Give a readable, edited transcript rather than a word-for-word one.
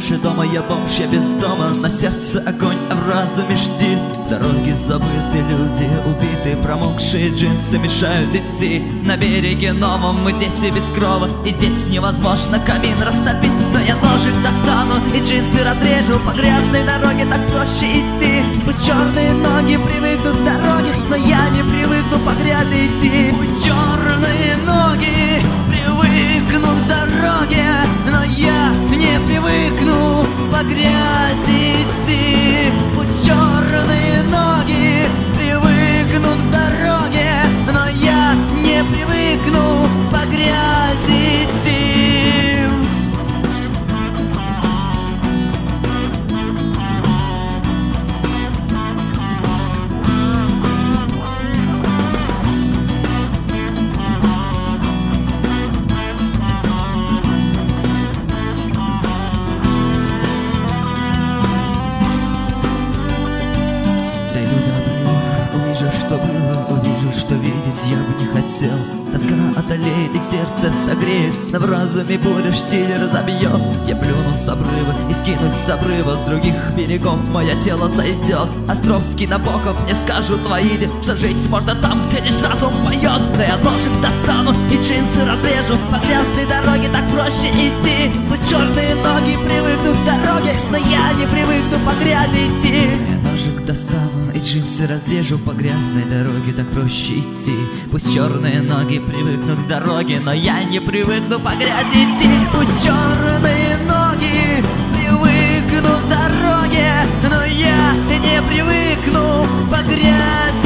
больше дома, я бомж, я без дома. На сердце огонь, а в разуме штиль. Дороги забыты, люди убиты, промокшие джинсы мешают идти. На береге новом мы дети без крова, и здесь невозможно камин растопить. Но я ножик достану и джинсы разрежу, по грязной дороге так проще идти. Пусть черные ноги привыкнут к дороге, но я не привыкну по грязи идти. Пусть черные ноги привыкнут к дороге, но я не привыкну по грязи идти. Пусть черные ноги привыкнут к дороге, но я не привыкну по грязи идти. Что было, увижу, что видеть я бы не хотел. Тоска одолеет и сердце согреет, но в разуме буря штиль разобьет. Я плюну с обрыва и скинусь с обрыва, с других берегов мое тело сойдет. Островский, Набоков, мне скажут воиде, что жить можно там, где лишь разум поет. Но я ножик достану и джинсы разрежу, по грязной дороге так проще идти. Пусть черные ноги привыкнут к дороге, но я не привыкну по грязи идти. Я ножик достану и джинсы разрежу, по грязной дороге так проще идти. Пусть черные ноги привыкнут к дороге, но я не привыкну по грязи идти. Пусть черные ноги привыкнут к дороге, но я не привыкну по грязи